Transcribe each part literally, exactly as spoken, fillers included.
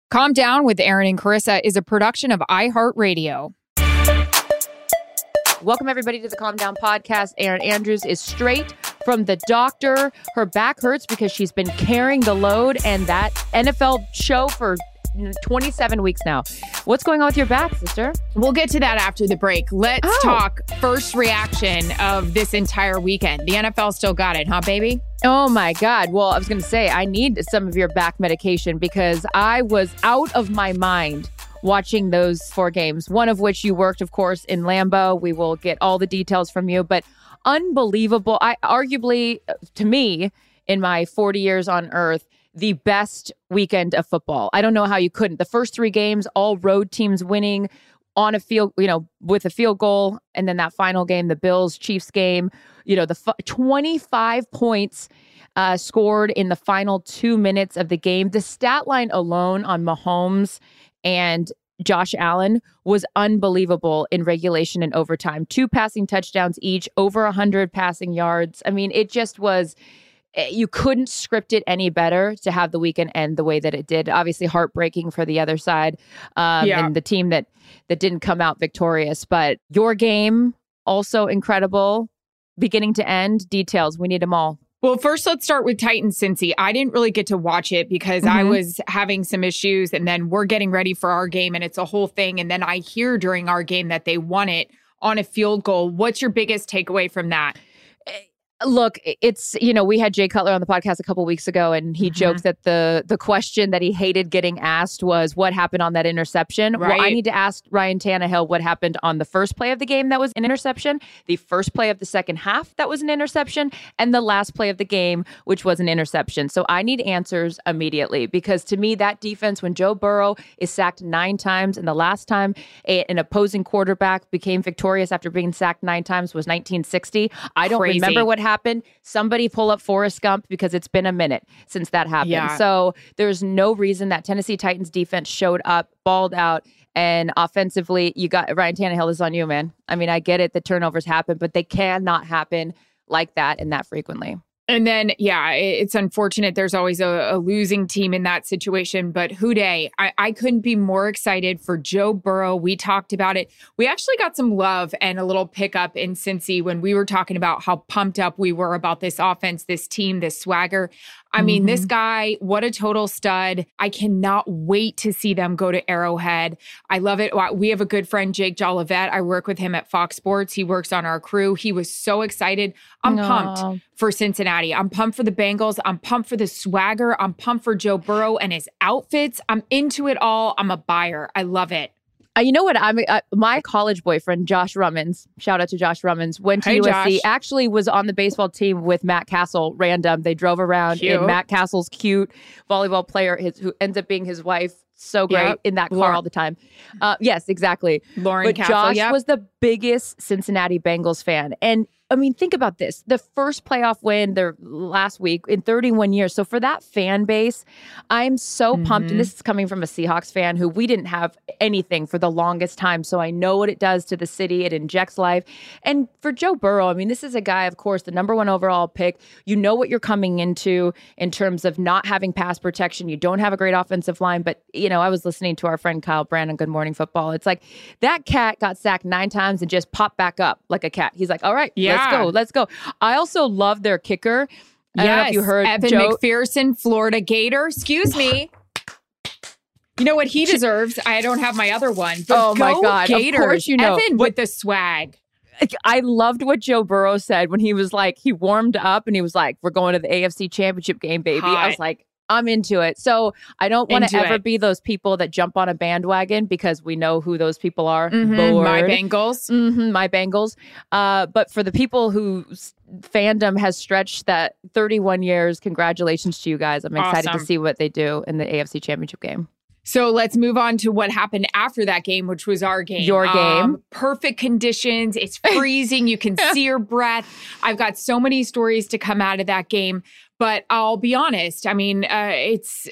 Calm Down with Aaron and Carissa is a production of iHeartRadio. Welcome, everybody, to the Calm Down podcast. Erin Andrews is straight from the doctor. Her back hurts because she's been carrying the load and that N F L show for twenty-seven weeks now. What's going on with your back, sister? We'll get to that after the break. Let's oh. talk first reaction of this entire weekend. The N F L still got it, huh, baby? Oh, my God. Well, I was going to say, I need some of your back medication because I was out of my mind watching those four games, one of which you worked, of course, in Lambeau. We will get all the details from you, but unbelievable. I arguably, to me, in my forty years on earth, the best weekend of football. I don't know how you couldn't. The first three games, all road teams winning on a field, you know, with a field goal. And then that final game, the Bills Chiefs game, you know, the f- twenty-five points uh, scored in the final two minutes of the game. The stat line alone on Mahomes and Josh Allen was unbelievable in regulation and overtime. Two passing touchdowns each, over one hundred passing yards. I mean, it just was... You couldn't script it any better to have the weekend end the way that it did. Obviously, heartbreaking for the other side um, yeah. and the team that that didn't come out victorious. But your game, also incredible, beginning to end. Details, we need them all. Well, first, let's start with Titans Cincy. I didn't really get to watch it because mm-hmm. I was having some issues, and then we're getting ready for our game, and it's a whole thing. And then I hear during our game that they won it on a field goal. What's your biggest takeaway from that? Look, it's, you know, we had Jay Cutler on the podcast a couple weeks ago, and he mm-hmm. joked that the the question that he hated getting asked was what happened on that interception. Right. Well, I need to ask Ryan Tannehill what happened on the first play of the game that was an interception, the first play of the second half that was an interception, and the last play of the game, which was an interception. So I need answers immediately, because to me, that defense, when Joe Burrow is sacked nine times, and the last time a, an opposing quarterback became victorious after being sacked nine times was nineteen sixty. I don't Crazy. remember what happened. Somebody pull up Forrest Gump, because it's been a minute since that happened. Yeah. So there's no reason that Tennessee Titans defense showed up, balled out, and offensively, you got Ryan Tannehill is on you, man. I mean, I get it, the turnovers happen, but they cannot happen like that and that frequently. And then, yeah, it's unfortunate. There's always a, a losing team in that situation. But Houday, I, I couldn't be more excited for Joe Burrow. We talked about it. We actually got some love and a little pickup in Cincy when we were talking about how pumped up we were about this offense, this team, this swagger. I mean, mm-hmm. this guy, what a total stud. I cannot wait to see them go to Arrowhead. I love it. We have a good friend, Jake Jolivet. I work with him at Fox Sports. He works on our crew. He was so excited. I'm Aww. pumped for Cincinnati. I'm pumped for the Bengals. I'm pumped for the swagger. I'm pumped for Joe Burrow and his outfits. I'm into it all. I'm a buyer. I love it. Uh, you know what? I'm uh, my college boyfriend, Josh Rummins, shout out to Josh Rummins, went to hey, U S C, Josh. actually was on the baseball team with Matt Castle, random. They drove around cute. in Matt Castle's cute volleyball player, his, who ends up being his wife. So great yep. in that car Lauren. all the time. Uh, yes, exactly. Lauren but Castle, Josh yep. was the biggest Cincinnati Bengals fan. And I mean, think about this. The first playoff win their last week in thirty-one years. So for that fan base, I'm so mm-hmm. pumped. And this is coming from a Seahawks fan who we didn't have anything for the longest time. So I know what it does to the city. It injects life. And for Joe Burrow, I mean, this is a guy, of course, the number one overall pick. You know what you're coming into in terms of not having pass protection. You don't have a great offensive line. But, you know, I was listening to our friend Kyle Brand on Good Morning Football. It's like that cat got sacked nine times and just popped back up like a cat. He's like, all right, yeah. let's go. Let's go. I also love their kicker. I yes, don't know if you heard Evan Joe- McPherson, Florida Gator. Excuse me. You know what he deserves? I don't have my other one. But oh my go God. Gators. Of course you know. Evan what, with the swag. I loved what Joe Burrow said when he was like, he warmed up and he was like, we're going to the A F C Championship game, baby. Hot. I was like, I'm into it. So I don't want to ever it. be those people that jump on a bandwagon because we know who those people are. Mm-hmm. My Bengals. Mm-hmm, my Bengals. Uh, but for the people whose fandom has stretched that thirty-one years, congratulations to you guys. I'm excited Awesome. to see what they do in the A F C Championship game. So let's move on to what happened after that game, which was our game. Your game. Um, perfect conditions. It's freezing. You can see your breath. I've got so many stories to come out of that game. But I'll be honest. I mean, uh, it's...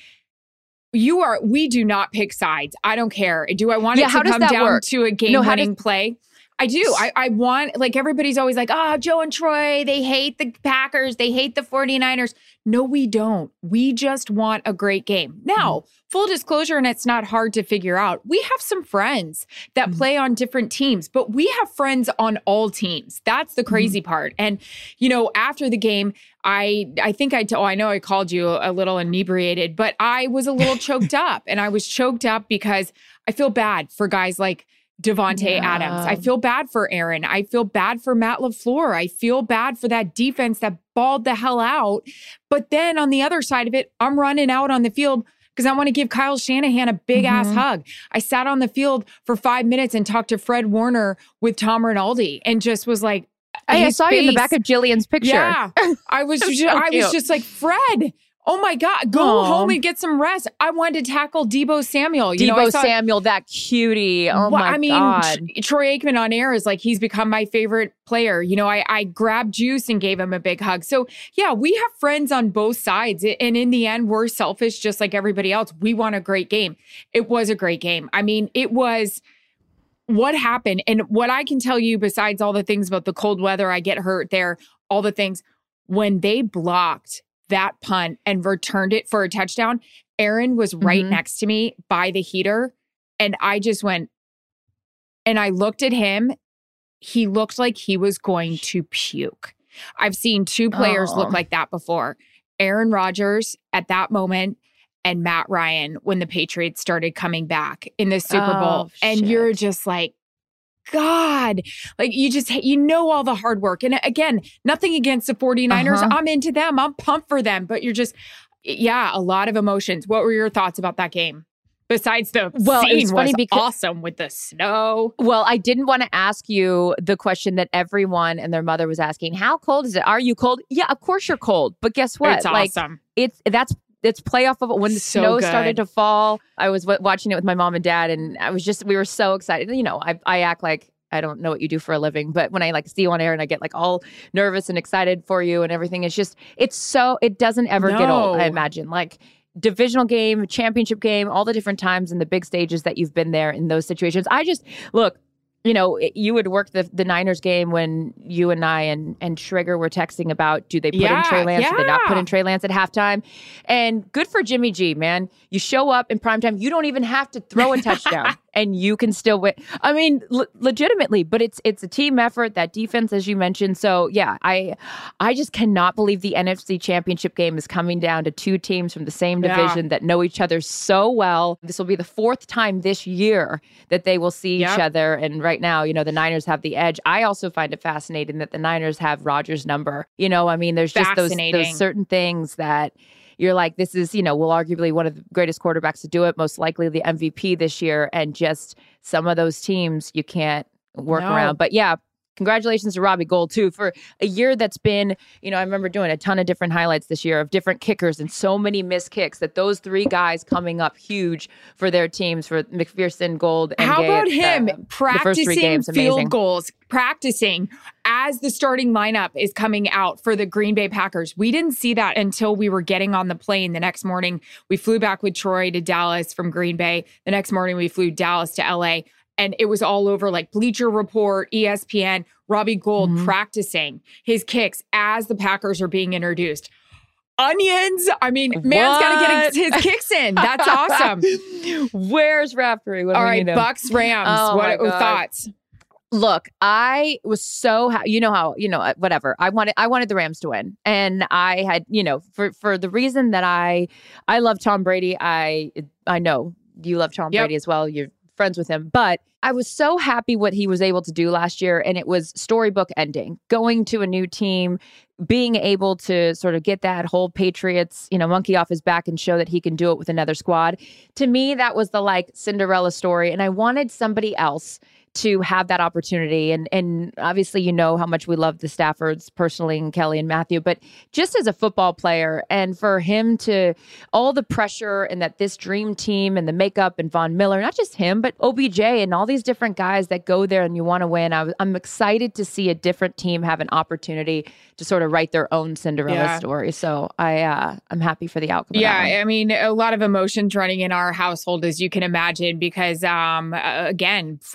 You are, we do not pick sides. I don't care. Do I want yeah, it to come down work? to a game-winning no, play? I do. I, I want, like, everybody's always like, oh, Joe and Troy, they hate the Packers. They hate the 49ers. No, we don't. We just want a great game. Now, mm-hmm. full disclosure, and it's not hard to figure out, we have some friends that mm-hmm. play on different teams, but we have friends on all teams. That's the crazy mm-hmm. part. And, you know, after the game, I I think I, t- oh, I know I called you a little inebriated, but I was a little choked up. And I was choked up because I feel bad for guys like Davante yeah. Adams. I feel bad for Aaron. I feel bad for Matt LaFleur. I feel bad for that defense that balled the hell out. But then on the other side of it, I'm running out on the field because I want to give Kyle Shanahan a big mm-hmm. ass hug. I sat on the field for five minutes and talked to Fred Warner with Tom Rinaldi and just was like, hey, I saw face, you in the back of Jillian's picture. Yeah, I was just, so I was just like, Fred, oh my God, go Aww. home and get some rest. I wanted to tackle Deebo Samuel. You Deebo know, I saw, Samuel, that cutie. Oh well, my I mean, God. Troy Aikman on air is like, he's become my favorite player. You know, I, I grabbed Juice and gave him a big hug. So yeah, we have friends on both sides. And in the end, we're selfish just like everybody else. We want a great game. It was a great game. I mean, it was... What happened, and what I can tell you besides all the things about the cold weather, I get hurt there, all the things, when they blocked that punt and returned it for a touchdown, Aaron was right mm-hmm. next to me by the heater. And I just went, and I looked at him. He looked like he was going to puke. I've seen two players oh. look like that before. Aaron Rodgers at that moment and Matt Ryan when the Patriots started coming back in the Super oh, Bowl. And shit. You're just like, God, like you just, you know, all the hard work. And again, nothing against the 49ers. Uh-huh. I'm into them. I'm pumped for them. But you're just, yeah, a lot of emotions. What were your thoughts about that game? Besides the well, scene it was funny was because, awesome with the snow. Well, I didn't want to ask you the question that everyone and their mother was asking. How cold is it? Are you cold? Yeah, of course you're cold. But guess what? It's like, awesome. It's, that's, It's playoff of when the so snow good. started to fall. I was w- watching it with my mom and dad, and I was just, we were so excited. You know, I, I act like I don't know what you do for a living, but when I like see you on air and I get like all nervous and excited for you and everything, it's just, it's so, it doesn't ever no. get old, I imagine. Like divisional game, championship game, all the different times and the big stages that you've been there in those situations. I just, look, you know, you would work the, the Niners game when you and I and, and Trigger were texting about, do they put yeah, in Trey Lance? Yeah. Do they not put in Trey Lance at halftime? And good for Jimmy G, man. You show up in primetime. You don't even have to throw a touchdown and you can still win. I mean, le- legitimately, but it's it's a team effort, that defense, as you mentioned. So, yeah, I I just cannot believe the N F C Championship game is coming down to two teams from the same division yeah. that know each other so well. This will be the fourth time this year that they will see yep. each other. And right now, you know, the Niners have the edge. I also find it fascinating that the Niners have Rodgers' number. You know, I mean, there's just those, those certain things that you're like, this is, you know, well, arguably one of the greatest quarterbacks to do it, most likely the M V P this year. And just some of those teams you can't work no. around. But yeah, congratulations to Robbie Gould, too, for a year that's been, you know, I remember doing a ton of different highlights this year of different kickers and so many missed kicks that those three guys coming up huge for their teams, for McPherson, Gould, and How Gay about at, him uh, practicing games, field goals, practicing as the starting lineup is coming out for the Green Bay Packers? We didn't see that until we were getting on the plane the next morning. We flew back with Troy to Dallas from Green Bay. The next morning we flew Dallas to L A. And it was all over like Bleacher Report, E S P N, Robbie Gould mm-hmm. practicing his kicks as the Packers are being introduced. Onions. I mean, what? Man's got to get his kicks in. That's awesome. Where's Raftery? What all right, you know? Bucks, Rams. Oh what are thoughts? Look, I was so ha- you know how you know whatever I wanted. I wanted the Rams to win, and I had you know for for the reason that I I love Tom Brady. I I know you love Tom yep. Brady as well. You're friends with him, but I was so happy what he was able to do last year, and it was storybook ending, going to a new team, being able to sort of get that whole Patriots, you know, monkey off his back and show that he can do it with another squad. To me, that was the like Cinderella story, and I wanted somebody else to have that opportunity. And and obviously, you know how much we love the Staffords personally, and Kelly and Matthew, but just as a football player, and for him to, all the pressure and that this dream team and the makeup and Von Miller, not just him, but O B J and all these different guys that go there and you want to win. I was, I'm excited to see a different team have an opportunity to sort of write their own Cinderella yeah. story. So I, uh, I'm happy for the outcome. Yeah, I mean, a lot of emotions running in our household, as you can imagine, because um, again, friends on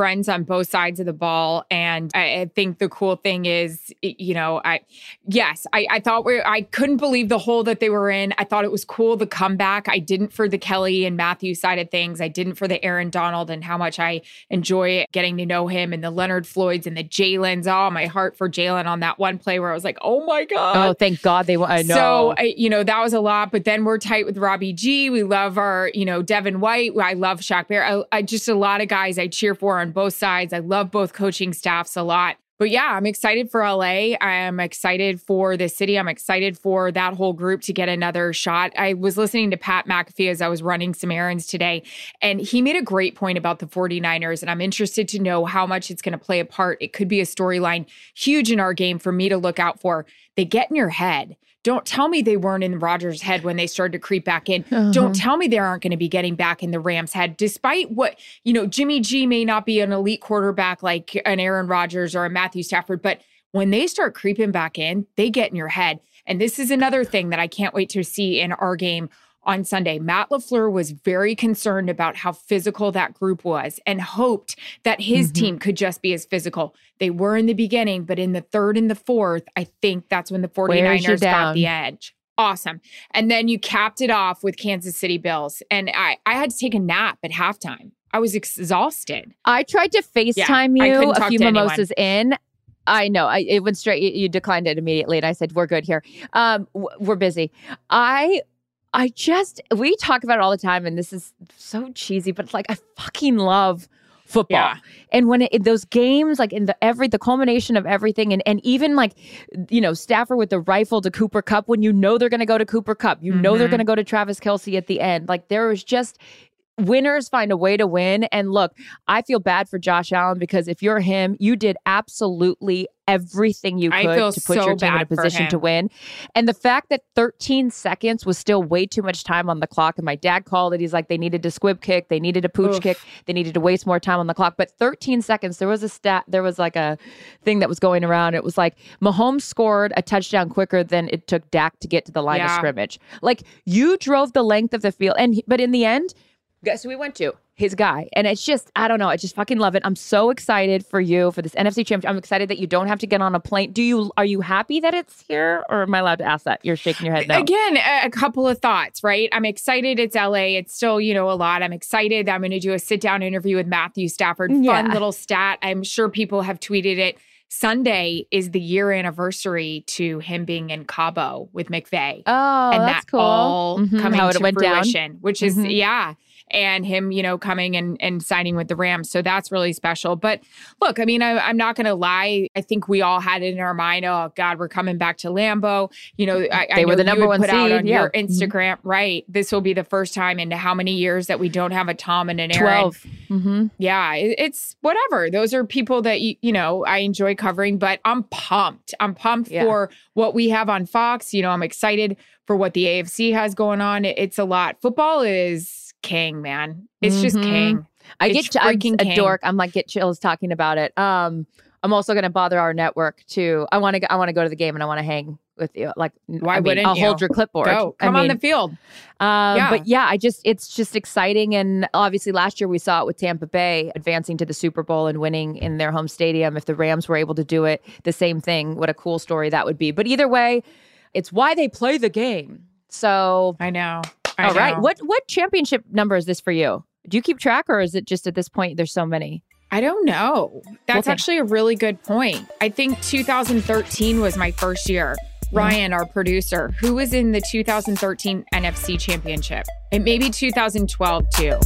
both sides of the ball. And I, I think the cool thing is, you know, I, yes, I, I thought we I couldn't believe the hole that they were in. I thought it was cool, the comeback. I didn't for the Kelly and Matthew side of things. I didn't for the Aaron Donald and how much I enjoy getting to know him, and the Leonard Floyds and the Jalen's. Oh, my heart for Jalen on that one play where I was like, oh my God. Oh, thank God they won. I know. So, I, you know, that was a lot. But then we're tight with Robbie G. We love our, you know, Devin White. I love Shaq Bear. I, I just a lot of guys I cheer for on both sides. I love both coaching staffs a lot. But yeah, I'm excited for L A. I'm excited for the city. I'm excited for that whole group to get another shot. I was listening to Pat McAfee as I was running some errands today, and he made a great point about the 49ers, and I'm interested to know how much it's going to play a part. It could be a storyline huge in our game for me to look out for. They get in your head. Don't tell me they weren't in Rodgers' head when they started to creep back in. Uh-huh. Don't tell me they aren't going to be getting back in the Rams' head, despite what, you know, Jimmy G may not be an elite quarterback like an Aaron Rodgers or a Matthew Stafford, but when they start creeping back in, they get in your head. And this is another thing that I can't wait to see in our game on Sunday. Matt LaFleur was very concerned about how physical that group was and hoped that his mm-hmm. team could just be as physical. They were in the beginning, but in the third and the fourth, I think that's when the 49ers got the edge. Awesome. And then you capped it off with Kansas City Bills. And I, I had to take a nap at halftime. I was exhausted. I tried to FaceTime yeah, you a few mimosas anyone. in. I know. I, it went straight. You declined it immediately. And I said, we're good here. Um, we're busy. I... I just, we talk about it all the time, and this is so cheesy, but like, I fucking love football. Yeah. And when it, those games, like in the every, the culmination of everything, and, and even like, you know, Stafford with the rifle to Cooper Kupp, when you know they're going to go to Cooper Kupp, you mm-hmm. know they're going to go to Travis Kelce at the end. Like, there was just, winners find a way to win. And look, I feel bad for Josh Allen, because if you're him, you did absolutely everything you could to put so your team in a position to win. And the fact that thirteen seconds was still way too much time on the clock. And my dad called it. He's like, they needed to squib kick. They needed a pooch Oof. kick. They needed to waste more time on the clock. But thirteen seconds, there was a stat, there was like a thing that was going around. It was like Mahomes scored a touchdown quicker than it took Dak to get to the line yeah. of scrimmage. Like, you drove the length of the field. And but in the end, guess who we went to? His guy. And it's just, I don't know. I just fucking love it. I'm so excited for you for this N F C championship. I'm excited that you don't have to get on a plane. Do you, are you happy that it's here, or am I allowed to ask that? You're shaking your head no. Again, a couple of thoughts, right? I'm excited it's L A. It's still, you know, a lot. I'm excited that I'm going to do a sit down interview with Matthew Stafford. Fun yeah. little stat. I'm sure people have tweeted it. Sunday is the year anniversary to him being in Cabo with McVay. Oh, and that's that cool. all mm-hmm. coming How it to went fruition, down. which is, mm-hmm. yeah. And him, you know, coming and, and signing with the Rams. So that's really special. But look, I mean, I, I'm not going to lie. I think we all had it in our mind, oh, God, we're coming back to Lambeau. You know, I, they I were know the number you one put seed out on yeah. your Instagram, mm-hmm. right? This will be the first time in how many years that we don't have a Tom and an Aaron. twelve Mm-hmm. Yeah, it, it's whatever. Those are people that, you, you know, I enjoy covering, but I'm pumped. I'm pumped yeah. for what we have on Fox. You know, I'm excited for what the A F C has going on. It, it's a lot. Football is king, man. It's mm-hmm. just king. I it's get freaking I'm a king. dork. I'm like, get chills talking about it. Um, I'm also going to bother our network too. I want to. I want to go to the game and I want to hang with you. Like, why I mean, wouldn't I'll you? hold your clipboard. Go. Come I on mean, the field. Um, yeah. But yeah, I just it's just exciting. And obviously, last year we saw it with Tampa Bay advancing to the Super Bowl and winning in their home stadium. If the Rams were able to do it, the same thing. What a cool story that would be. But either way, it's why they play the game. So I know. I all know. right. What what championship number is this for you? Do you keep track, or is it just at this point there's so many? I don't know. That's okay. actually a really good point. I think two thousand thirteen was my first year. Mm-hmm. Ryan, our producer, who was in the two thousand thirteen N F C Championship. And maybe two thousand twelve too.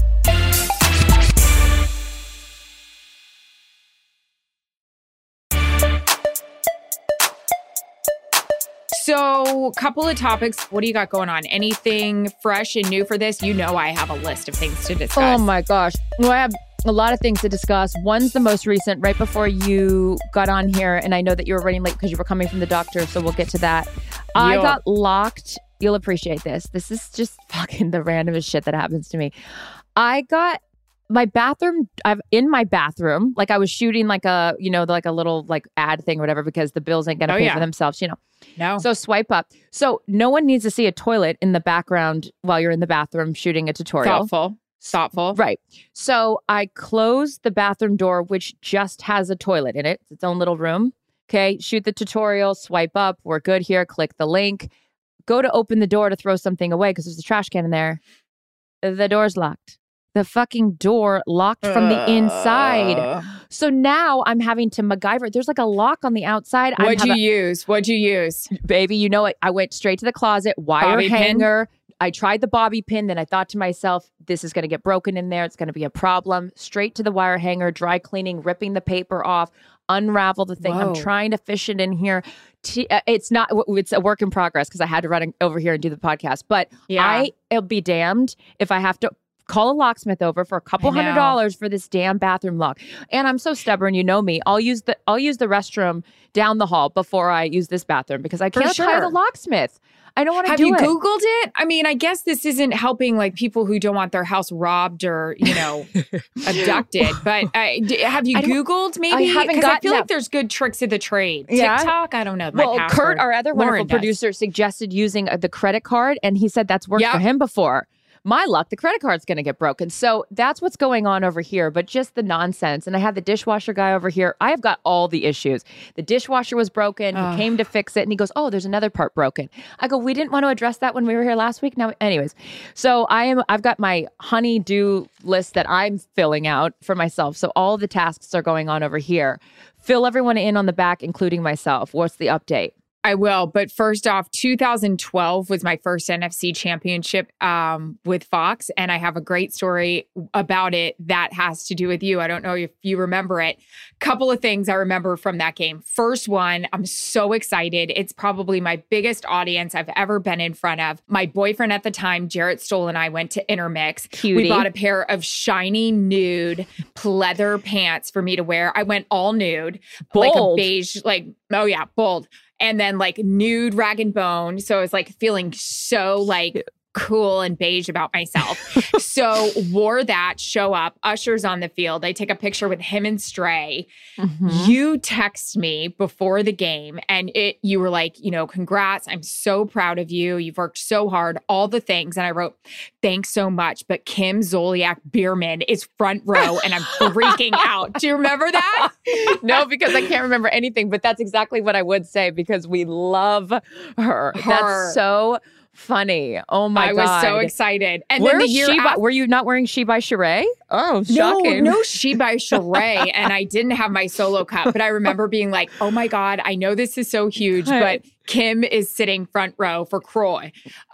So, a couple of topics. What do you got going on? Anything fresh and new for this? You know I have a list of things to discuss. Oh my gosh. Well, I have a lot of things to discuss. One's the most recent, right before you got on here, and I know that you were running late because you were coming from the doctor, so we'll get to that. I Yo. got locked. You'll appreciate this. This is just fucking the randomest shit that happens to me. I got my bathroom, I've in my bathroom, like I was shooting like a, you know, like a little like ad thing or whatever, because the bills ain't going to oh, pay yeah. for themselves, you know. No. So swipe up. So no one needs to see a toilet in the background while you're in the bathroom shooting a tutorial. Thoughtful. Thoughtful. Right. So I close the bathroom door, which just has a toilet in it. It's its own little room. Okay. Shoot the tutorial, swipe up. We're good here. Click the link. Go to open the door to throw something away because there's a trash can in there. The door's locked. The fucking door locked from the inside. So now I'm having to MacGyver. There's like a lock on the outside. What'd you a, use? What'd you use? Baby, you know it. I went straight to the closet, wire Bobby hanger. Pin? I tried the bobby pin. Then I thought to myself, this is going to get broken in there. It's going to be a problem. Straight to the wire hanger, dry cleaning, ripping the paper off, unravel the thing. Whoa. I'm trying to fish it in here. It's not, it's a work in progress because I had to run over here and do the podcast. But yeah. I, it'll be damned if I have to call a locksmith over for a couple hundred dollars for this damn bathroom lock. And I'm so stubborn, you know me. I'll use the I'll use the restroom down the hall before I use this bathroom because I can't hire the locksmith. I don't want to do it. Have you Googled it? I mean, I guess this isn't helping like people who don't want their house robbed or, you know, abducted. But uh, d- have you Googled maybe? I haven't gotten I feel that. like there's good tricks of the trade. Yeah. TikTok, I don't know. My well, password. Kurt, our other Lauren wonderful does. producer, suggested using uh, the credit card. And he said that's worked yep. for him before. My luck, the credit card's going to get broken. So that's what's going on over here, but just the nonsense. And I have the dishwasher guy over here. I have got all the issues. The dishwasher was broken. He uh. came to fix it and he goes, oh, there's another part broken. I go, we didn't want to address that when we were here last week. Now, anyways, so I am, I've got my honey-do list that I'm filling out for myself. So all the tasks are going on over here. Fill everyone in on the back, including myself. What's the update? I will. But first off, two thousand twelve was my first N F C championship um, with Fox. And I have a great story about it that has to do with you. I don't know if you remember it. Couple of things I remember from that game. First one, I'm so excited. It's probably my biggest audience I've ever been in front of. My boyfriend at the time, Jarrett Stoll, and I went to Intermix. Cutie. We bought a pair of shiny nude pleather pants for me to wear. I went all nude. Bold. Like a beige, like, oh yeah, bold. And then like nude rag and bone. So I was like feeling so like cool and beige about myself. So wore that, show up, Usher's on the field. I take a picture with him and Stray. Mm-hmm. You text me before the game and it, you were like, you know, congrats. I'm so proud of you. You've worked so hard, all the things. And I wrote, thanks so much. But Kim Zolciak Biermann is front row and I'm freaking out. Do you remember that? No, because I can't remember anything, but that's exactly what I would say because we love her. her. That's so funny. Oh my I God. I was so excited. And Where's then the year she after, by, were you not wearing She by Sheree? Oh, shocking. No, no She by Sheree. And I didn't have my solo cup, but I remember being like, oh my God, I know this is so huge, but Kim is sitting front row for Croy.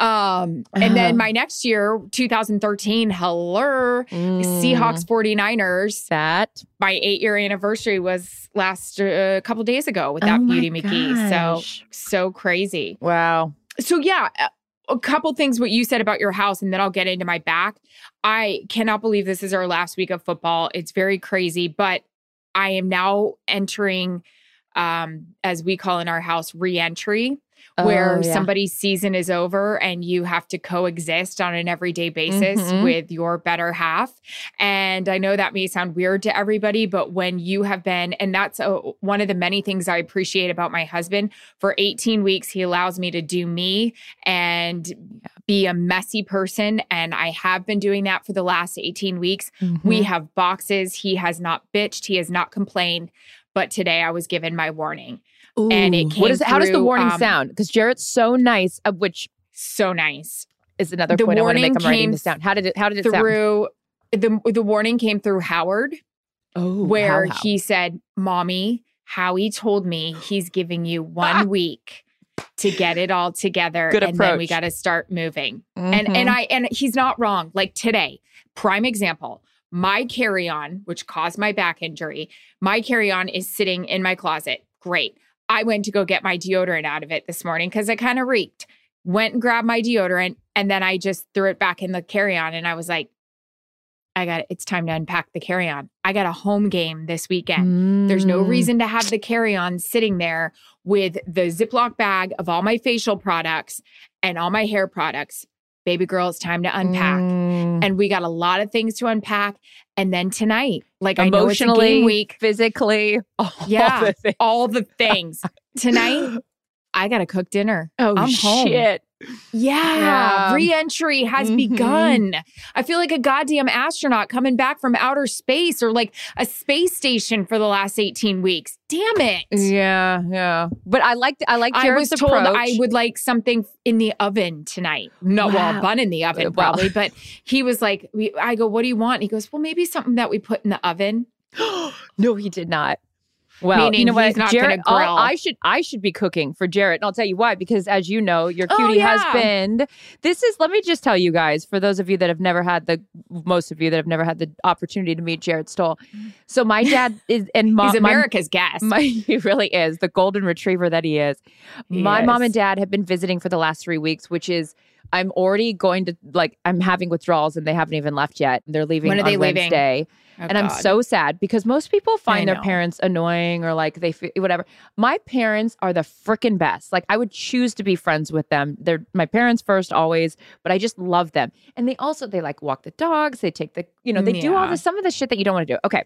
Um, and uh-huh. then my next year, two thousand thirteen, hello, mm. Seahawks forty-niners. That. My eight year anniversary was last a uh, couple days ago with that oh Beauty McGee. So, so crazy. Wow. So yeah, a couple things what you said about your house, and then I'll get into my back. I cannot believe this is our last week of football. It's very crazy, but I am now entering, um, as we call in our house, re-entry, where oh, yeah. somebody's season is over and you have to coexist on an everyday basis mm-hmm. with your better half. And I know that may sound weird to everybody, but when you have been, and that's a, one of the many things I appreciate about my husband, for eighteen weeks, he allows me to do me and be a messy person. And I have been doing that for the last eighteen weeks. Mm-hmm. We have boxes. He has not bitched. He has not complained. But today I was given my warning. Ooh, and it came what is it, how through, does the warning um, sound? Because Jarrett's so nice, of which so nice is another the point I want to make. I'm came writing this down. How did it? How did it through, sound? The the warning came through Howard, oh, where how, how? he said, "Mommy, Howie told me he's giving you one week to get it all together, Good and approach. then we got to start moving." Mm-hmm. And and I and he's not wrong. Like today, prime example. My carry-on, which caused my back injury, my carry-on is sitting in my closet. Great. I went to go get my deodorant out of it this morning because it kind of reeked. Went and grabbed my deodorant, and then I just threw it back in the carry-on, and I was like, I got it. It's time to unpack the carry-on. I got a home game this weekend. Mm. There's no reason to have the carry-on sitting there with the Ziploc bag of all my facial products and all my hair products. Baby girl, it's time to unpack. Mm. And we got a lot of things to unpack. And then tonight, like I know it's a game week. Physically, all yeah, the things. all the things. Tonight, I got to cook dinner. Oh, I'm home. shit. Yeah. Yeah. Re-entry has Mhm. begun. I feel like a goddamn astronaut coming back from outer space or like a space station for the last eighteen weeks. Damn it. Yeah, yeah. But I like I like I Jared's was told approach. I would like something in the oven tonight. No, well, Wow. a bun in the oven Well. probably. But he was like, we, I go, what do you want? And he goes, well, maybe something that we put in the oven. No, he did not. Well, Meaning you know what, he's not Jared, gonna grill. I'll- I should I should be cooking for Jared, and I'll tell you why. Because as you know, your Oh, cutie yeah. husband. This is. Let me just tell you guys, for those of you that have never had the, most of you that have never had the opportunity to meet Jared Stoll. So my dad is, and mom, He's my- America's guest. My, he really is the golden retriever that he is. He My is. mom and dad have been visiting for the last three weeks, which is I'm already going to like I'm having withdrawals and they haven't even left yet. They're leaving When are on they leaving? Wednesday. Oh, And I'm God. so sad because most people find I their know. parents annoying or like they feel whatever. My parents are the freaking best. Like I would choose to be friends with them. They're my parents first always, but I just love them. And they also they like walk the dogs. They take the you know they do all Yeah. this some of the shit that you don't want to do. Okay,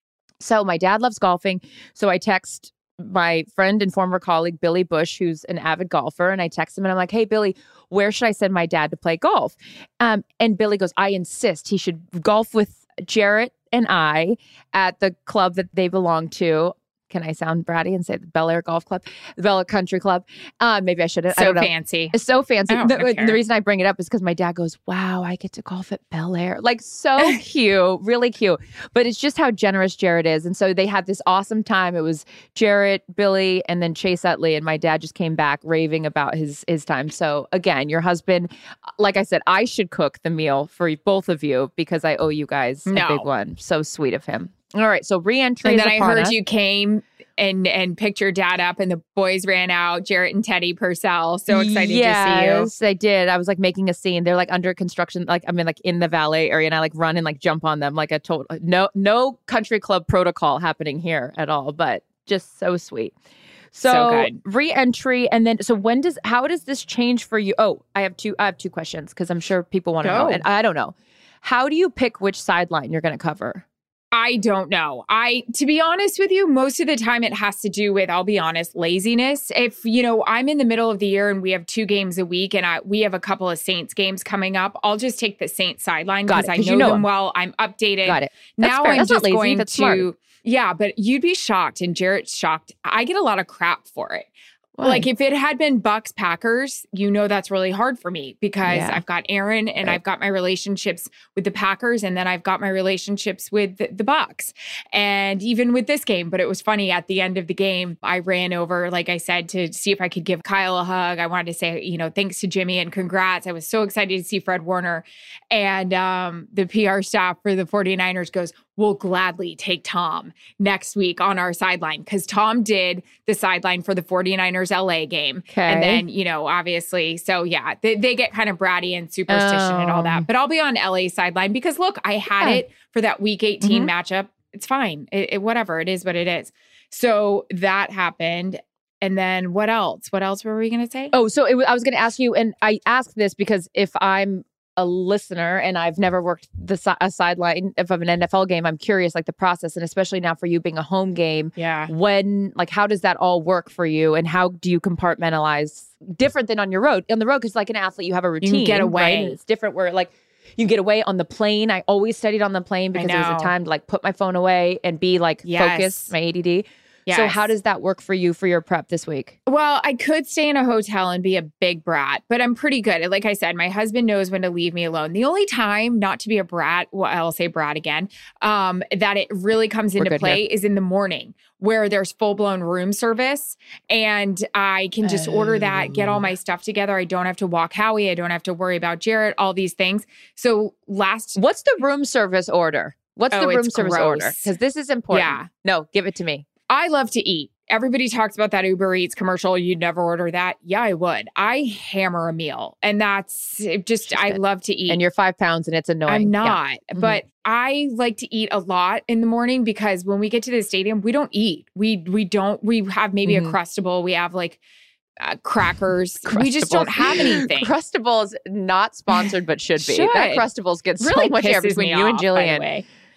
so my dad loves golfing, so I text my friend and former colleague Billy Bush, who's an avid golfer, and I text him and I'm like, "Hey Billy, where should I send my dad to play golf?" Um, and Billy goes, "I insist he should golf with Jarrett and I at the club that they belong to." Can I sound bratty and say the Bel Air Golf Club, the Bel Air Country Club? Uh, maybe I shouldn't. I So don't know. fancy. It's so fancy. I don't The, care. the reason I bring it up is because my dad goes, "Wow, I get to golf at Bel Air." Like so cute, really cute. But it's just how generous Jared is. And so they had this awesome time. It was Jarrett, Billy, and then Chase Utley. And my dad just came back raving about his his time. So again, your husband, like I said, I should cook the meal for both of you because I owe you guys No. a big one. So sweet of him. All right, so re-entry And is then I upon heard us. you came and and picked your dad up and the boys ran out, Jarrett and Teddy Purcell. So excited yes, to see you. I did. I was like making a scene. They're like under construction, like I'm in like in the valet area, and I like run and like jump on them, like a total no no country club protocol happening here at all, but just so sweet. So, So good. re-entry, and then so when does how does this change for you? Oh, I have two. I have two questions because I'm sure people want to know, Go. and I don't know. How do you pick which sideline you're going to cover? I don't know. I, to be honest with you, most of the time it has to do with, I'll be honest, laziness. If, you know, I'm in the middle of the year and we have two games a week and I, we have a couple of Saints games coming up, I'll just take the Saints sideline Got because it, I 'cause know, you know them them. well. I'm updated. Got it. That's Now fair. I'm That's not just lazy. going That's to, smart. yeah, but you'd be shocked and Jarrett's shocked. I get a lot of crap for it. Why? Like if it had been Bucks Packers, you know that's really hard for me because Yeah. I've got Aaron and Right. I've got my relationships with the Packers and then I've got my relationships with the, the Bucks. And even with this game, but it was funny at the end of the game, I ran over, like I said, to see if I could give Kyle a hug. I wanted to say, you know, thanks to Jimmy and congrats. I was so excited to see Fred Warner. And um, the P R staff for the 49ers goes, "We'll gladly take Tom next week on our sideline," because Tom did the sideline for the 49ers L A game. Okay. And then, you know, obviously, so yeah, they, they get kind of bratty and superstition and all Oh. that. But I'll be on L A sideline because look, I had Yeah. it for that week eighteen Mhm. matchup. It's fine. It, it, whatever. It is what it is. So that happened. And then what else? What else were we going to say? Oh, so it, wa- I was going to ask you, and I ask this because if I'm a listener and I've never worked the si- a sideline of an N F L game, I'm curious, like the process, and especially now for you being a home game, Yeah. when, like, how does that all work for you, and how do you compartmentalize different than on your road? On the road, because like an athlete, you have a routine, get right? away. And it's different where like you get away on the plane. I always studied on the plane because it was know. a time to like put my phone away and be like Yes. focused, my A D D. So Yes. how does that work for you for your prep this week? Well, I could stay in a hotel and be a big brat, but I'm pretty good. Like I said, my husband knows when to leave me alone. The only time not to be a brat, well, I'll say brat again, um, that it really comes We're into good play is in the morning where there's full blown room service and I can just order that, get all my stuff together. I don't have to walk Howie. I don't have to worry about Jarrett, all these things. So last, What's the room service order? What's Oh, the room it's service order? gross. Because this is important. Yeah. No, give it to me. I love to eat. Everybody talks about that Uber Eats commercial. You'd never order that. Yeah, I would. I hammer a meal. And that's it just, I good. love to eat. And you're five pounds and it's annoying. I'm Yeah. not, Mhm. but I like to eat a lot in the morning because when we get to the stadium, we don't eat. We we don't. We have maybe Mhm. a Crustable. We have like uh, crackers. We just don't Crustables. have anything. Crustables not sponsored, but should be. Should. That Crustables gets Really so much air pisses between me you and off, by the Jillian. way.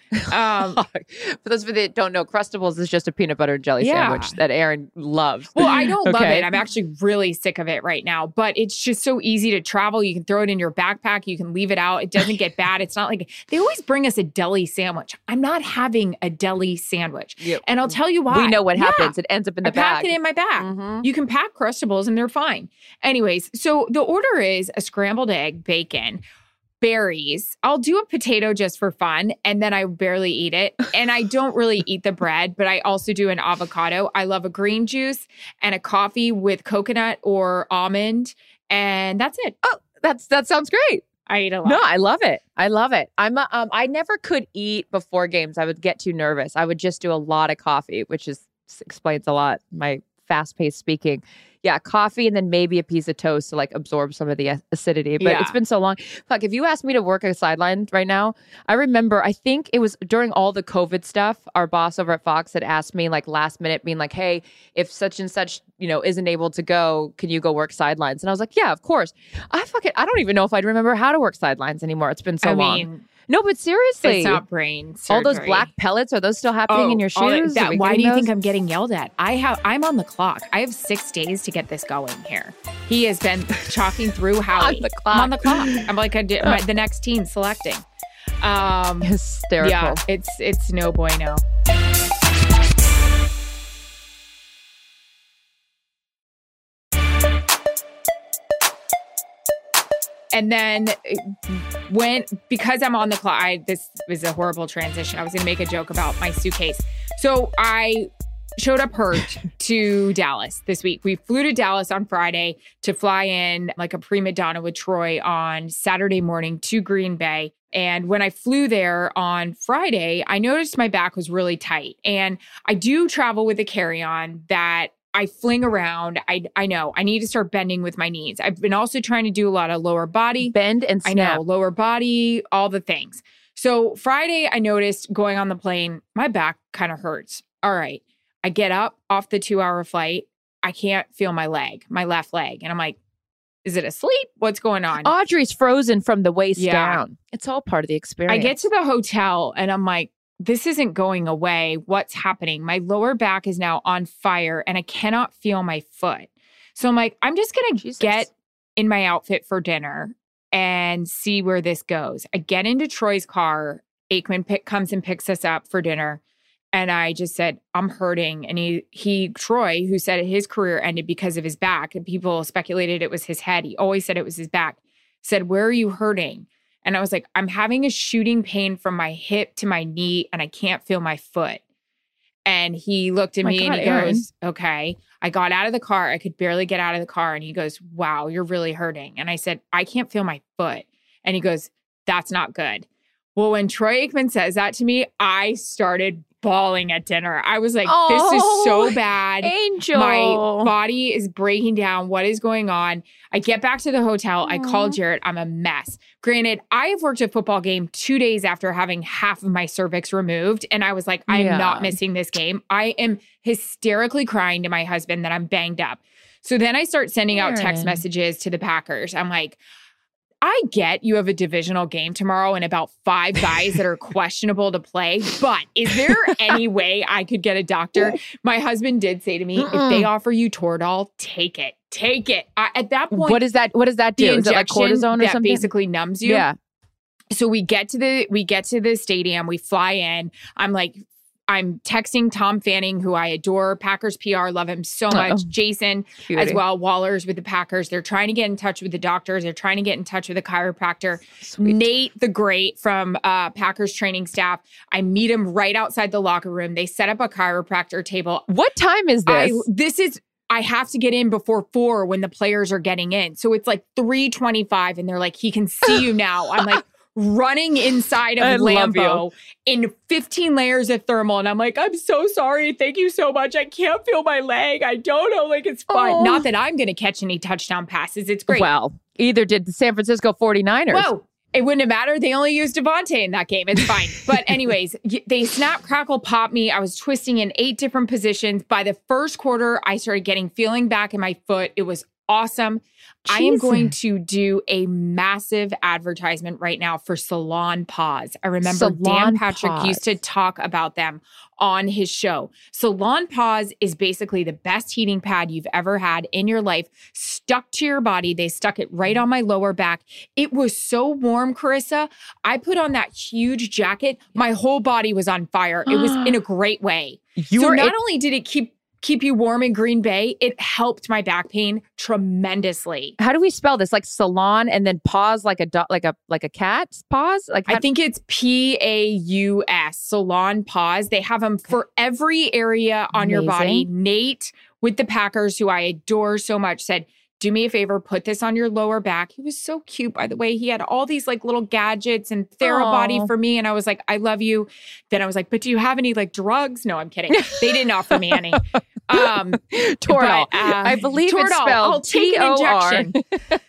Um, For those of you that don't know, Crustables is just a peanut butter and jelly Yeah. sandwich that Aaron loves. Well, I don't love Okay. it. I'm actually really sick of it right now, but it's just so easy to travel. You can throw it in your backpack. You can leave it out. It doesn't get bad. It's not like they always bring us a deli sandwich. I'm not having a deli sandwich. Yep. And I'll tell you why. We know what Yeah. happens. It ends up in the I pack bag. it in my bag. Mhm. You can pack Crustables and they're fine. Anyways, so the order is a scrambled egg, bacon, berries. I'll do a potato just for fun, and then I barely eat it. And I don't really eat the bread, but I also do an avocado. I love a green juice and a coffee with coconut or almond, and that's it. Oh, that's that sounds great. I eat a lot. No, I love it. I love it. I'm a, um I never could eat before games. I would get too nervous. I would just do a lot of coffee, which is explains a lot. My fast-paced speaking. Yeah, coffee and then maybe a piece of toast to like absorb some of the acidity. But Yeah. it's been so long. Fuck, if you asked me to work a sideline right now, I remember, I think it was during all the COVID stuff, our boss over at Fox had asked me like last minute, being like, hey, if such and such, you know, isn't able to go, can you go work sidelines? And I was like, yeah, of course. I fucking, I don't even know if I'd remember how to work sidelines anymore. It's been so I long. mean, No, but seriously. it's not brain surgery. All those black pellets, are those still happening Oh, in your all that- shoes? that- Are we why do getting you think those? I'm getting yelled at? I have. I'm on the clock. I have six days to get this going here. He has been chalking through Howie. On the clock. I'm on the clock. I'm like I did, my, the next team selecting. Um, Hysterical. yeah, it's it's no bueno. And then when, because I'm on the clock, I, this was a horrible transition. I was going to make a joke about my suitcase. So I showed up hurt to Dallas this week. We flew to Dallas on Friday to fly in like a prima donna with Troy on Saturday morning to Green Bay. And when I flew there on Friday, I noticed my back was really tight. And I do travel with a carry-on that I fling around. I I know I need to start bending with my knees. I've been also trying to do a lot of lower body. Bend and snap. I know, lower body, all the things. So Friday, I noticed going on the plane, my back kind of hurts. All right. I get up off the two hour flight. I can't feel my leg, my left leg. And I'm like, is it asleep? What's going on? Audrey's frozen from the waist Yeah. down. It's all part of the experience. I get to the hotel and I'm like, this isn't going away. What's happening? My lower back is now on fire and I cannot feel my foot. So I'm like, I'm just going to Jesus. get in my outfit for dinner and see where this goes. I get into Troy's car. Aikman pick, comes and picks us up for dinner. And I just said, I'm hurting. And he, he, Troy, who said his career ended because of his back, and people speculated it was his head. He always said it was his back. Said, where are you hurting? And I was like, I'm having a shooting pain from my hip to my knee, and I can't feel my foot. And he looked at My me God, and he Aaron. goes, okay. I got out of the car. I could barely get out of the car. And he goes, wow, you're really hurting. And I said, I can't feel my foot. And he goes, that's not good. Well, when Troy Aikman says that to me, I started bawling at dinner. I was like, this is Oh, so bad. Angel. My body is breaking down. What is going on? I get back to the hotel. I call Aw. Jarrett. I'm a mess. Granted, I have worked a football game two days after having half of my cervix removed. And I was like, I'm Yeah. not missing this game. I am hysterically crying to my husband that I'm banged up. So then I start sending out text Aaron. messages to the Packers. I'm like, I get you have a divisional game tomorrow and about five guys that are questionable to play, but is there any way I could get a doctor? My husband did say to me, Mm-mm. if they offer you Toradol, take it. Take it. I, at that point, What is that? What does that the do? Is it like injection cortisone or that something? basically numbs you. Yeah. So we get to the we get to the stadium, we fly in. I'm like, I'm texting Tom Fanning, who I adore, Packers P R, love him so much. Uh-oh. Jason Cutie. as well, Waller's with the Packers. They're trying to get in touch with the doctors. They're trying to get in touch with the chiropractor. Sweet. Nate, the great from uh, Packers training staff. I meet him right outside the locker room. They set up a chiropractor table. What time is I, this? this is, I have to get in before four when the players are getting in. So it's like three twenty-five and they're like, he can see you now. I'm like running inside of I love Lambeau in fifteen layers of thermal. And I'm like, I'm so sorry. Thank you so much. I can't feel my leg. I don't know. Like, it's fine. Oh. Not that I'm going to catch any touchdown passes. It's great. Well, either did the San Francisco forty-niners. Whoa. It wouldn't have mattered. They only used Devontae in that game. It's fine. But anyways, y- they snap, crackle, pop me. I was twisting in eight different positions. By the first quarter, I started getting feeling back in my foot. It was awesome. I am going to do a massive advertisement right now for Salon Paws. I remember Salon Dan Patrick Paws. used to talk about them on his show. Salon Paws is basically the best heating pad you've ever had in your life, stuck to your body. They stuck it right on my lower back. It was so warm, Carissa. I put on that huge jacket. My whole body was on fire. It was in a great way. You so were not it- only did it keep keep you warm in Green Bay, it helped my back pain tremendously. How do we spell this? Like salon and then paws, like a do- like a like a cat's paws? Like how- I think it's P A U S, Salon Paws. They have them for every area on your body. Amazing. Nate with the Packers, who I adore so much, said, do me a favor, put this on your lower back. He was so cute, by the way. He had all these like little gadgets and TheraBody Aw. for me. And I was like, I love you. Then I was like, but do you have any like drugs? No, I'm kidding. They didn't offer me any. Um, Toradol. but, uh, I believe it's Toradol. spelled I'll take an T O R. injection.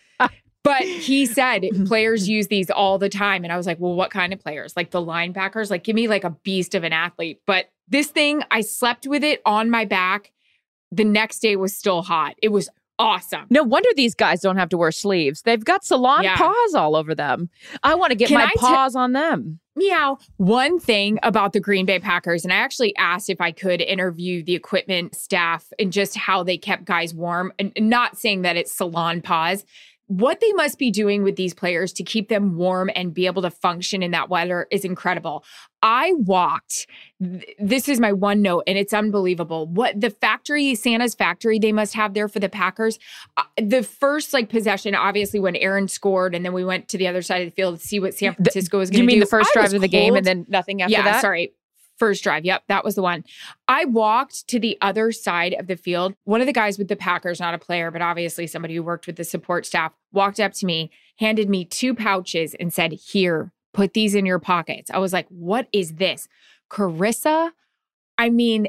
But he said players use these all the time. And I was like, well, what kind of players? Like the linebackers? Like, give me like a beast of an athlete. But this thing, I slept with it on my back. The next day was still hot. It was awesome. No wonder these guys don't have to wear sleeves. They've got salon Yeah. paws all over them. I want to get Can my I te- paws on them. Meow. One thing about the Green Bay Packers, and I actually asked if I could interview the equipment staff and just how they kept guys warm, and not saying that it's Salon Paws. What they must be doing with these players to keep them warm and be able to function in that weather is incredible. I walked, th- this is my one note, and it's unbelievable. What the factory, Santa's factory, they must have there for the Packers. Uh, the first like possession, obviously when Aaron scored, and then we went to the other side of the field to see what San Francisco was Do going you to do. mean the first I drive was of the game cold. and then nothing after yeah, that? sorry. First drive. Yep, that was the one. I walked to the other side of the field. One of the guys with the Packers, not a player, but obviously somebody who worked with the support staff, walked up to me, handed me two pouches and said, here, put these in your pockets. I was like, what is this? Carissa? I mean,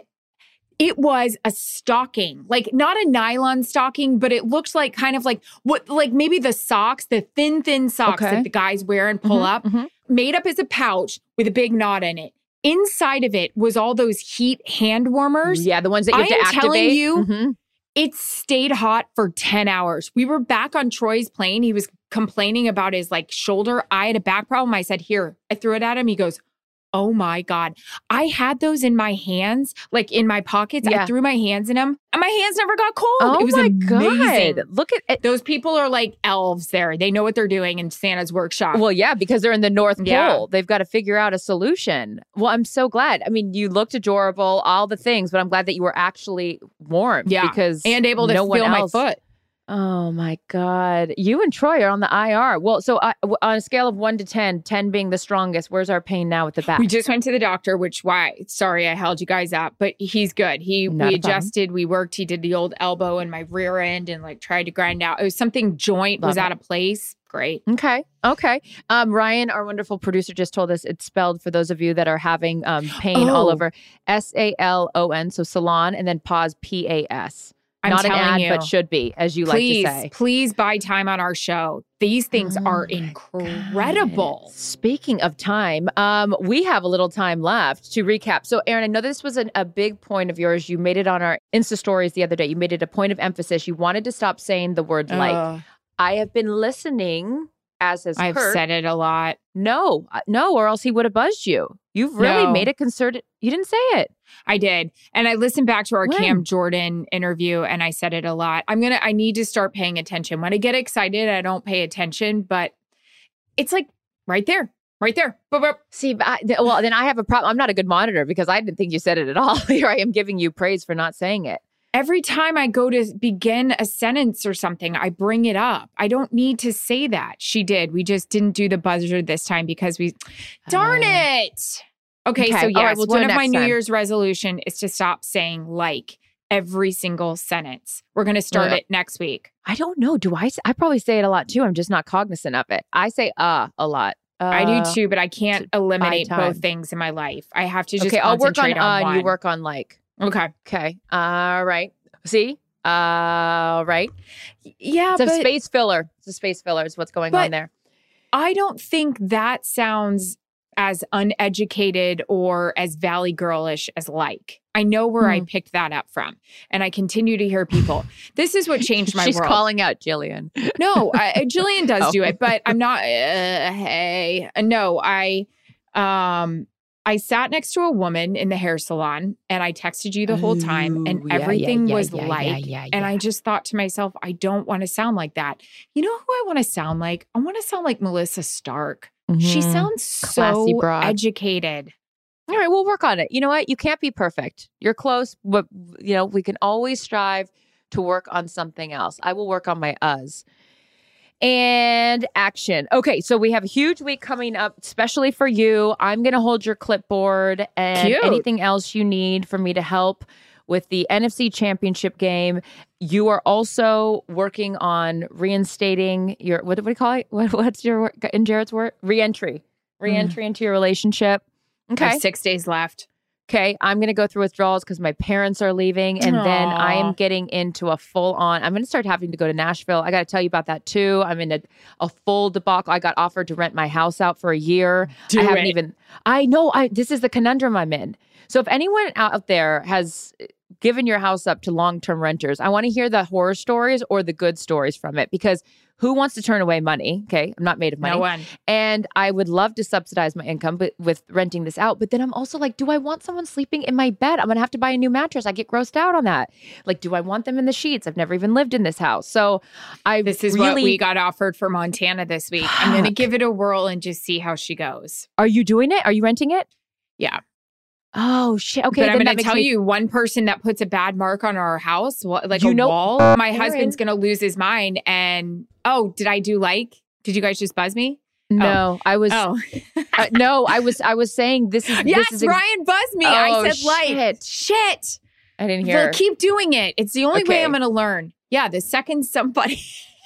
it was a stocking, like not a nylon stocking, but it looked like kind of like what, like maybe the socks, the thin, thin socks Okay. that the guys wear and pull Mhm, up, mhm. made up as a pouch with a big knot in it. Inside of it was all those heat hand warmers. Yeah, the ones that you have I to am activate. telling you, Mhm. It stayed hot for ten hours. We were back on Troy's plane. He was complaining about his like shoulder. I had a back problem. I said, here, I threw it at him. He goes, oh my God. I had those in my hands, like in my pockets. Yeah. I threw my hands in them and my hands never got cold. Oh it was my amazing. God. Look at it. Those people are like elves there. They know what they're doing in Santa's workshop. Well, yeah, because they're in the North Pole. Yeah. They've got to figure out a solution. Well, I'm so glad. I mean, you looked adorable, all the things, but I'm glad that you were actually warm. Yeah. Because and able to no one feel my else- foot. Oh my God. You and Troy are on the I R. Well, so uh, w- on a scale of one to ten, ten being the strongest, where's our pain now with the back? We just went to the doctor, which why, sorry, I held you guys up, but he's good. He, Not we a problem. adjusted, we worked, he did the old elbow in my rear end and like tried to grind out. It was something joint Love was it. out of place. Great. Okay. Okay. Um, Ryan, our wonderful producer, just told us it's spelled for those of you that are having um, pain all Oh. over. S A L O N. So salon and then pause P A S. I'm Not an telling ad, you. but should be, as you Please, like to say. please buy time on our show. These things Oh are my incredible. Speaking of time, um, we have a little time left to recap. So, Erin, I know this was an, a big point of yours. You made it on our Insta stories the other day. You made it a point of emphasis. You wanted to stop saying the word like. Ugh, I have been listening, as has I've Kurt. said it a lot. No, uh, no, or else he would have buzzed you. You've really No. made a concerted. You didn't say it. I did. And I listened back to our When? Cam Jordan interview and I said it a lot. I'm going to, I need to start paying attention. When I get excited, I don't pay attention, but it's like right there, right there. Boop, boop. See, but I, th- well, then I have a problem. I'm not a good monitor because I didn't think you said it at all. Here I am giving you praise for not saying it. Every time I go to begin a sentence or something, I bring it up. I don't need to say that. She did. We just didn't do the buzzer this time because we, darn Oh. it. Okay, Okay, so all yes, right, we'll do one it of my next New time. Year's resolution is to stop saying like every single sentence. We're going to start Yeah. it next week. I don't know. Do I? s- I probably say it a lot too. I'm just not cognizant of it. I say uh a lot. Uh, I do too, but I can't eliminate time. both things in my life. I have to just Okay, I'll work on concentrate uh, on, and one. you work on like. Okay. Okay. All right. See. All right. Yeah, It's a but space filler. It's a space filler. Is what's going but- on there. I don't think that sounds as uneducated or as valley girlish as like. I know where mm. I picked that up from. And I continue to hear people. This is what changed my She's world. She's calling out Jillian. No, I, Jillian does oh. do it, but I'm not, uh, hey, no, I, um, I sat next to a woman in the hair salon and I texted you the whole time and yeah, everything yeah, yeah, was yeah, like, yeah, yeah, yeah. and I just thought to myself, I don't want to sound like that. You know who I want to sound like? I want to sound like Melissa Stark. Mm-hmm. She sounds Classy so broad. Educated. All right, we'll work on it. You know what? You can't be perfect. You're close, but you know, we can always strive to work on something else. I will work on my uhs. And action. Okay, so we have a huge week coming up, especially for you. I'm going to hold your clipboard and Cute. Anything else you need for me to help with the N F C Championship game. You are also working on reinstating your, what do we call it? What, what's your, in Jared's word? Reentry. Reentry mm. into your relationship. Okay. I have six days left. Okay, I'm going to go through withdrawals because my parents are leaving. And Aww. Then I am getting into a full on, I'm going to start having to go to Nashville. I got to tell you about that too. I'm in a, a full debacle. I got offered to rent my house out for a year. Do I haven't it. even, I know, I this is the conundrum I'm in. So if anyone out there has given your house up to long-term renters, I want to hear the horror stories or the good stories from it, because who wants to turn away money? Okay, I'm not made of money. No one. And I would love to subsidize my income but with renting this out. But then I'm also like, do I want someone sleeping in my bed? I'm going to have to buy a new mattress. I get grossed out on that. Like, do I want them in the sheets? I've never even lived in this house. So I This is really, what we got offered for Montana this week. I'm going to give it a whirl and just see how she goes. Are you doing it? Are you renting it? Yeah. Oh, shit. Okay. But I'm going to tell me... you, one person that puts a bad mark on our house, like you a know, wall, my Aaron. husband's going to lose his mind. And, oh, did I do like? Did you guys just buzz me? No, oh. I was. Oh. uh, no, I was. I was saying this is. Yes, this is ex- Ryan buzzed me. Oh, I said shit. like. Shit. I didn't hear. But keep doing it. It's the only okay. way I'm going to learn. Yeah, the second somebody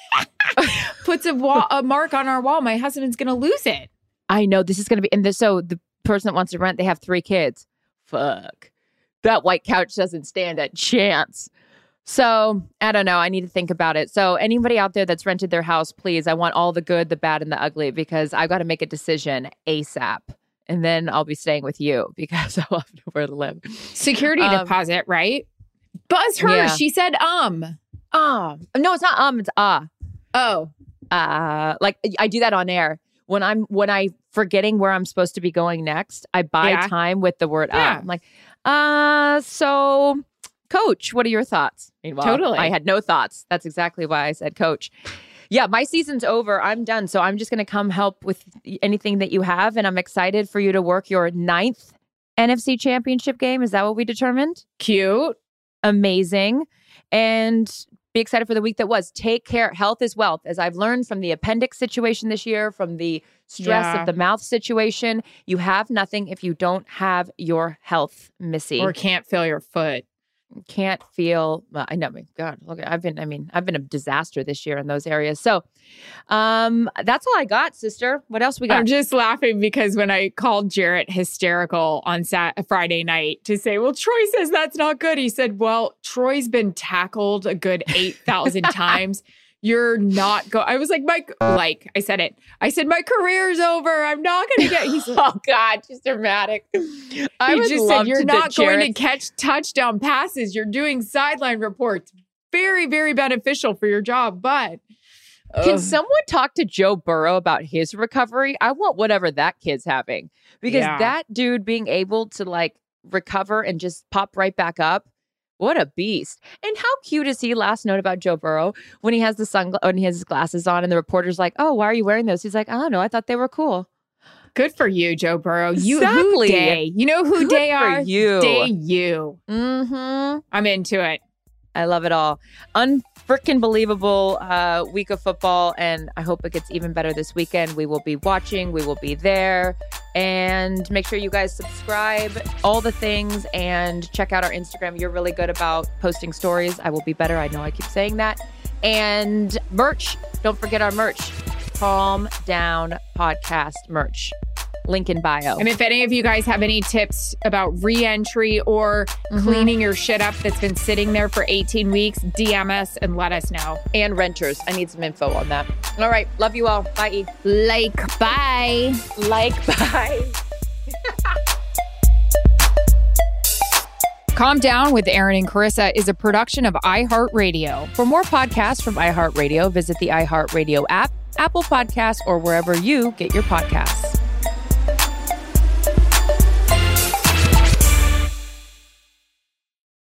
puts a, wall, a mark on our wall, my husband's going to lose it. I know this is going to be. And this, so the person that wants to rent, they have three kids. Fuck. That white couch doesn't stand a chance. So I don't know. I need to think about it. So anybody out there that's rented their house, please, I want all the good, the bad, and the ugly, because I've got to make a decision ASAP. And then I'll be staying with you because I'll have nowhere to live. Security um, deposit, right? Buzz her. Yeah. She said, um. Um. No, it's not um. It's ah. Uh. Oh. Uh. Like I do that on air. When I'm when I forgetting where I'm supposed to be going next, I buy yeah. time with the word yeah. up. I'm like, uh, so coach, what are your thoughts? Meanwhile, totally. I had no thoughts. That's exactly why I said coach. Yeah, my season's over. I'm done. So I'm just going to come help with anything that you have. And I'm excited for you to work your ninth N F C Championship game. Is that what we determined? Cute. Amazing. And be excited for the week that was. Take care. Health is wealth. As I've learned from the appendix situation this year, from the stress yeah. of the mouth situation, you have nothing if you don't have your health, Missy. Or can't feel your foot. Can't feel, well, I know, God, look, I've been, I mean, I've been a disaster this year in those areas. So um, that's all I got, sister. What else we got? I'm just laughing because when I called Jarrett hysterical on Sat- Friday night to say, well, Troy says that's not good. He said, well, Troy's been tackled a good eight thousand times. You're not going. I was like, Mike, like I said it. I said, my career's over. I'm not going to get. He's like, oh God, she's dramatic. I he just said, you're not Jarrett... going to catch touchdown passes. You're doing sideline reports. Very, very beneficial for your job. But can ugh. someone talk to Joe Burrow about his recovery? I want whatever that kid's having, because yeah. that dude being able to like recover and just pop right back up. What a beast. And how cute is he? Last note about Joe Burrow, when he has the sun, when he has his glasses on and the reporter's like, oh, why are you wearing those? He's like, I don't know. I thought they were cool. Good for you, Joe Burrow. You exactly. who day. You know who Good day are? You. Day you. Mm-hmm. I'm into it. I love it all. Unfrickin' believable uh, week of football, and I hope it gets even better this weekend. We will be watching. We will be there. And make sure you guys subscribe, all the things, and check out our Instagram. You're really good about posting stories. I will be better. I know I keep saying that. And merch. Don't forget our merch. Calm Down Podcast merch. Link in bio. And if any of you guys have any tips about re-entry or mm-hmm. cleaning your shit up that's been sitting there for eighteen weeks, D M us and let us know. And renters. I need some info on that. All right. Love you all. Bye, E. Like, bye. Like, bye. Calm Down with Aaron and Carissa is a production of iHeartRadio. For more podcasts from iHeartRadio, visit the iHeartRadio app, Apple Podcasts, or wherever you get your podcasts.